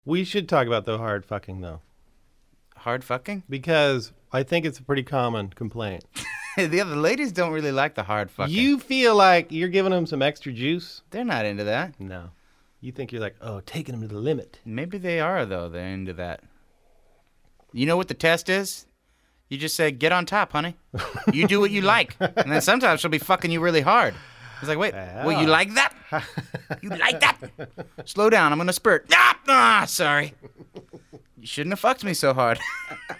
We should talk about the hard fucking, though. Hard fucking? Because I think it's a pretty common complaint. The other ladies don't really like the hard fucking. You feel like you're giving them some extra juice? They're not into that. No. You think you're like, oh, taking them to the limit. Maybe they are, though. They're into that. You know what the test is? You just say, get on top, honey. You do what you like. And then sometimes she'll be fucking you really hard. It's like, wait, you like that? You like that? Slow down, I'm going to spurt. Sorry. You shouldn't have fucked me so hard.